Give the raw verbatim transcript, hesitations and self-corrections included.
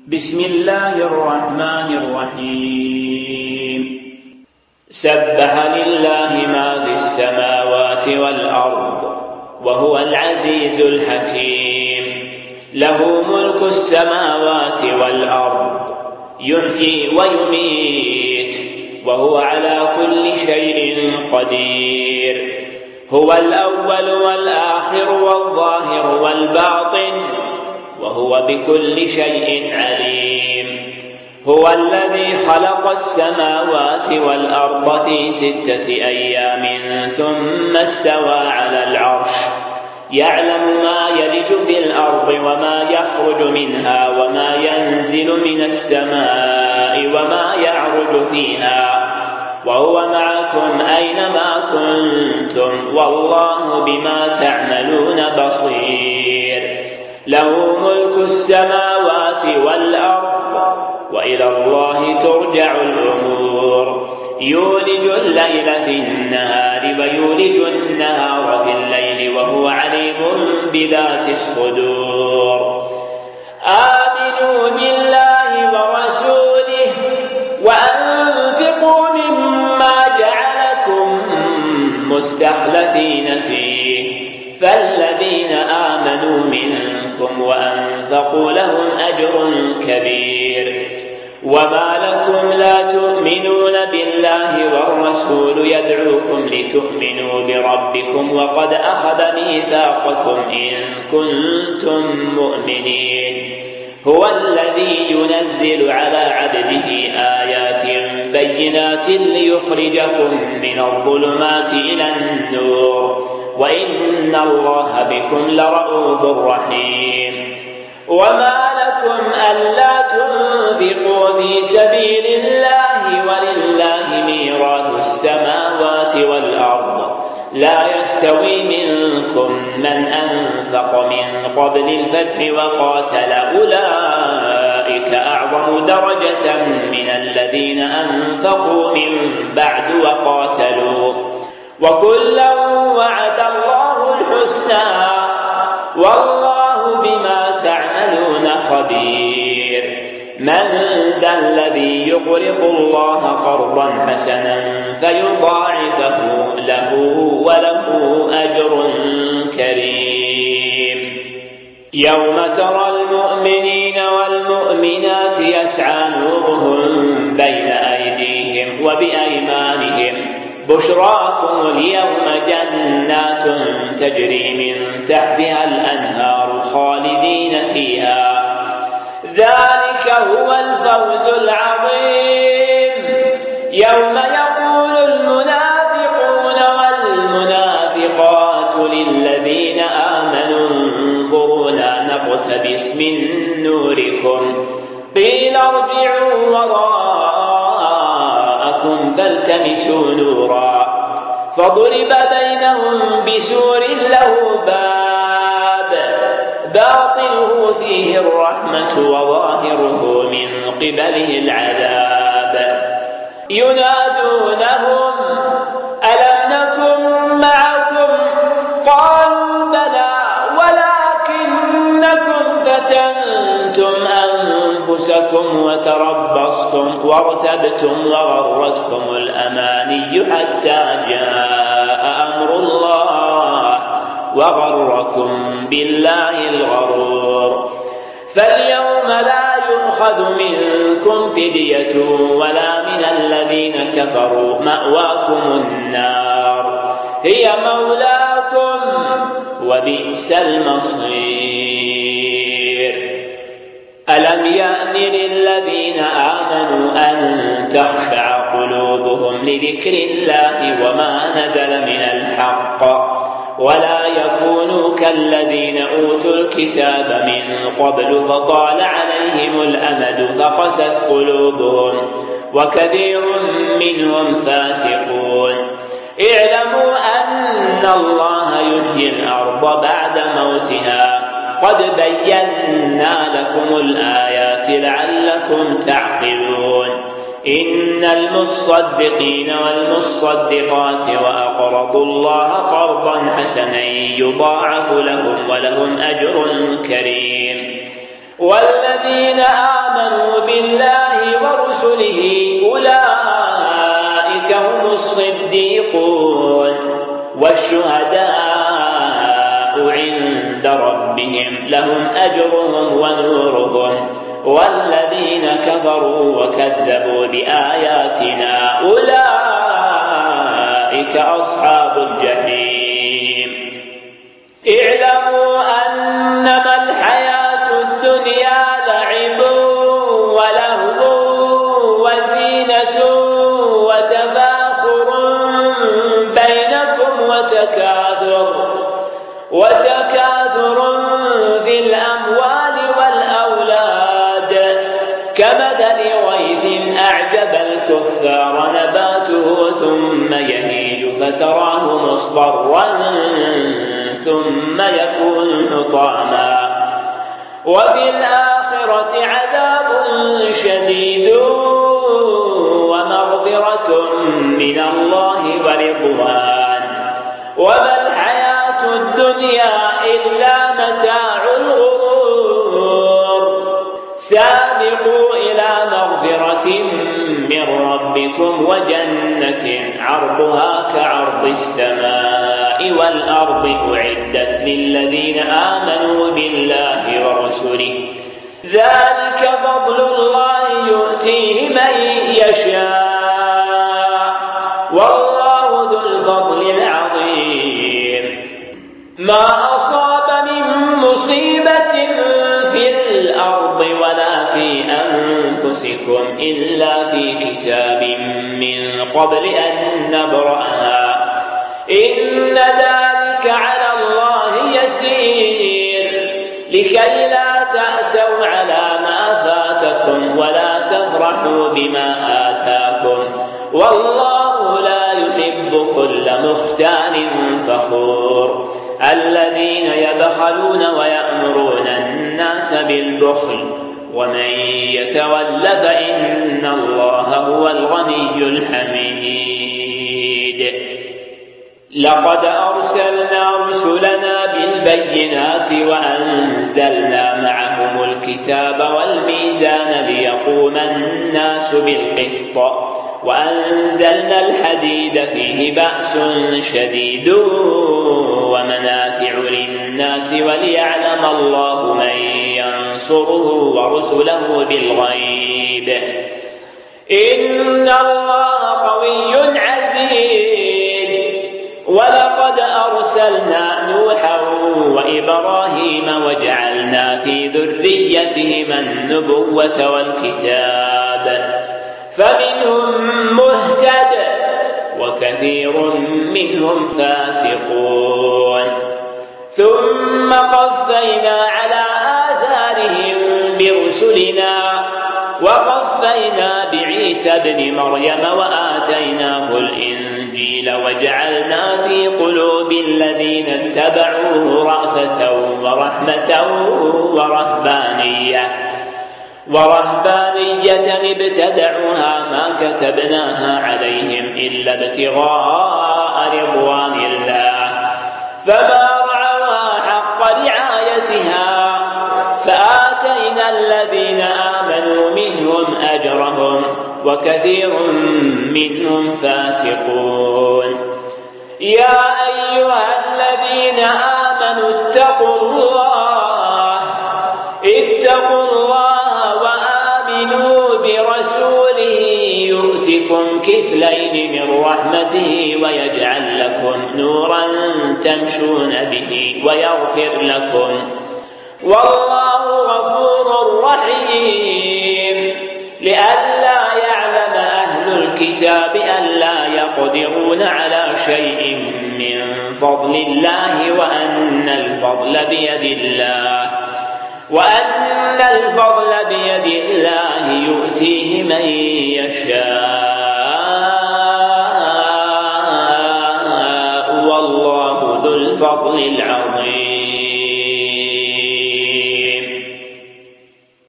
بسم الله الرحمن الرحيم سبح لله ما في السماوات والأرض وهو العزيز الحكيم له ملك السماوات والأرض يحيي ويميت وهو على كل شيء قدير هو الأول والآخر والظاهر والباطن وهو بكل شيء عليم هو الذي خلق السماوات والأرض في ستة أيام ثم استوى على العرش يعلم ما يلج في الأرض وما يخرج منها وما ينزل من السماء وما يعرج فيها وهو معكم أينما كنتم والله بما تعملون بصير له ملك السماوات والأرض وإلى الله ترجع الأمور يولج الليل في النهار ويولج النهار في الليل وهو عليم بذات الصدور آمنوا بالله ورسوله وأنفقوا مما جعلكم مستخلفين فيه فالذين آمنوا منكم وأنفقوا لهم أجر كبير وما لكم لا تؤمنون بالله والرسول يدعوكم لتؤمنوا بربكم وقد أخذ ميثاقكم إن كنتم مؤمنين هو الذي ينزل على عبده آيات بينات ليخرجكم من الظلمات إلى النور وإن الله بكم لرءوف رحيم وما لكم ألا تنفقوا في سبيل الله ولله ميراث السماوات والأرض لا يستوي منكم من أنفق من قبل الفتح وقاتل أولئك أعظم درجة من الذين أنفقوا من بعد وقاتلوا وكلا وعد الله الحسنى والله بما تعملون خبير من ذا الذي يقرض الله قرضا حسنا فيضاعفه له وله أجر كريم يوم ترى المؤمنين والمؤمنات يسعى نورهم بين أيديهم وبأيمانهم بشراكم اليوم جنات تجري من تحتها الأنهار خالدين فيها ذلك هو الفوز العظيم يوم يقول المنافقون والمنافقات للذين آمنوا انظرونا نقتبس من نوركم قيل ارجعوا وراءكم فالتمسوا نورا فضرب بينهم بسور له باب باطنه فيه الرحمة وظاهره من قبله العذاب ينادونهم ألم نكن معكم قالوا بلى ولكنكم فتنتم أنفسكم وتربصتم وارتبتم وغرتكم الأماني حتى جاء أمر الله وغركم بالله الغرور فاليوم لا يؤخذ منكم فدية ولا من الذين كفروا مأواكم النار هي مولاكم وبئس المصير ألم يأن للذين آمنوا أن تخشع قلوبهم لذكر الله وما نزل من الحق ولا يكونوا كالذين أوتوا الكتاب من قبل فطال عليهم الأمد فقست قلوبهم وكثير منهم فاسقون اعلموا أن الله يحيي الأرض بعد موتها قد بينا لكم الآيات لعلكم تعقلون إن المصدقين والمصدقات وأقرضوا الله قرضا حسنا يضاعف لهم ولهم أجر كريم والذين آمنوا الصديقون والشهداء عند ربهم لهم أجرهم ونورهم والذين كفروا وكذبوا بآياتنا أولئك أصحاب الجحيم. اعلموا أنما الحياة الدنيا لعب ولهو وزينة وتفاخر بينكم وتكاثر وتكاثر في الأموال والأولاد كمثل غيث أعجب الكفار نباته ثم يهيج فتراه مصفرا ثم يكون حطاما وفي الآخرة عذاب شديد ومغفرة من الله ورضوان وما الحياة الدنيا إلا متاع الغرور. سابقوا إلى مغفرة من ربكم وجنة عرضها كعرض السماء والأرض أعدت للذين آمنوا بالله ورسله ذلك فضل الله يؤتيه من يشاء والله ذو الفضل العظيم. ما أصاب من مصيبة في الأرض ولا في أنفسكم إلا في كتاب من قبل أن نبرأها إن ذلك على الله يسير لكي لا تأسوا على ما فاتكم ولا تفرحوا بما آتاكم والله لا يحب كل مختال فخور. الذين يبخلون ويأمرون الناس بالبخل ومن يتول فإن الله هو الغني الحميد. لقد أرسلنا رسلنا بالبينات وأنزلنا معهم الكتاب والميزان ليقوم الناس بالقسط وأنزلنا الحديد فيه بأس شديد ومنافع للناس وليعلم الله من ينصره ورسله بالغيب إن الله قوي عزيز. ولقد أرسلنا نوحا وإبراهيم وجعلنا في ذريتهما النبوة والكتاب فمنهم مهتد وكثير منهم فاسقون. ثم قفينا على آثارهم برسلنا وقفينا بعيسى ابن مريم وآتيناه الإنجيل وجعلنا في قلوب الذين اتبعوه رأفة ورحمة ورهبانية ورهبانية ابتدعوها ما كتبناها عليهم إلا ابتغاء رضوان الله فما رعوها حق رعايتها فآتينا الذين آمنوا منهم أجرهم وكثير منهم فاسقون. يا أيها الذين آمنوا اتقوا الله اتقوا الله وآمنوا برسوله يؤتكم كفلين من رحمته ويجعل لكم نورا تمشون به ويغفر لكم والله غفور رحيم. لئلا يعلم أهل الكتاب ألا يقدرون على شيء من فضل الله وأن الفضل بيد الله وأن الفضل بيد الله يؤتيه من يشاء والله ذو الفضل العظيم.